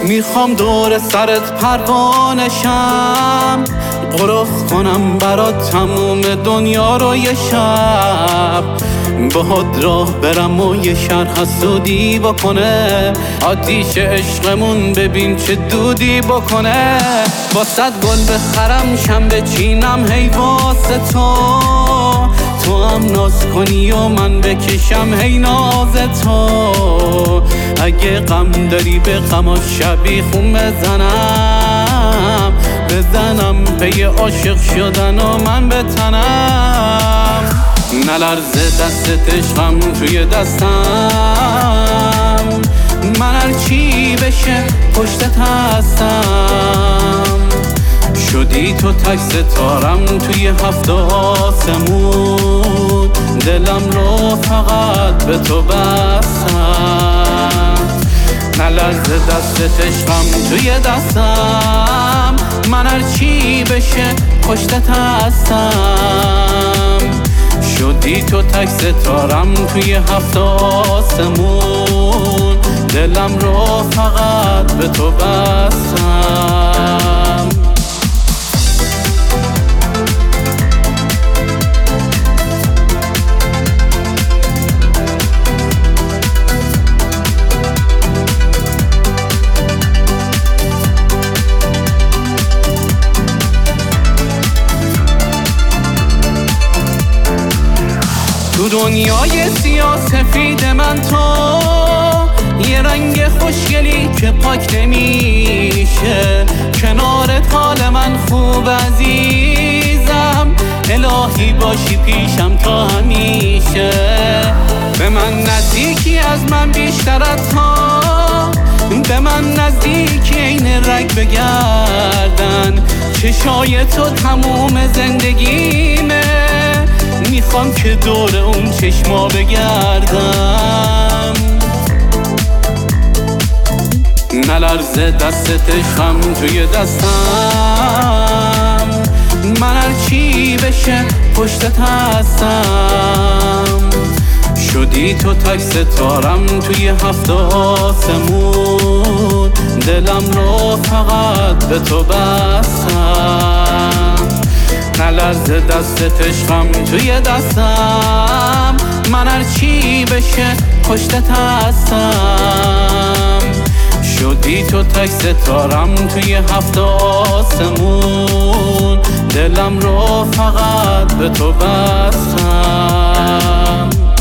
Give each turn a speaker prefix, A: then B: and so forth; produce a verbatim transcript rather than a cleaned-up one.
A: میخوام دور سرت پروانشم، غرف کنم برات تموم دنیا رو یه شب، باهات راه برم و یه شهر حسودی بکنه، آتیش عشقمون ببین چه دودی بکنه. با صد گل بخرم شم بچینم هی واسه تو، تو هم ناز کنی و من بکشم هی ناز تو. اگه غم داری به غم شبیخون بزنم، بزنم پی عاشق شدن و من بتنم. نلرزه دستت عشقم توی دستم، من هر چی بشه پشتت هستم. شدی تو تک ستارم توی هفت آسمون، دلم رو فقط به تو بستم. نلرزه دستت عشقم توی دستم، من هر چی بشه پشتت هستم. شدی تو تک ستارم توی هفت آسمون، دلم رو فقط به تو بستم. تو دنیای سیاه سفید من تو، یه رنگ خوشگلی که پاک نمیشه. کنارت حال من خوب عزیزم، الهی باشی پیشم تا همیشه. به من نزدیکی از من بیشتر از تا، به من نزدیکی این رگ بگردن. چشای تو تموم زندگیمه، میخوام که دور اون چشما بگردم. نلرزه دستت عشقم توی دستم، من هر چی بشه پشتت هستم. شدی تو تک ستارم توی هفت آسمون، دلم رو فقط به تو بستم. نلرزه دستت عشقم توی دستم، من هر چی بشه پشتت هستم. شدی تو تک ستارم توی هفت آسمون، دلم رو فقط به تو بستم.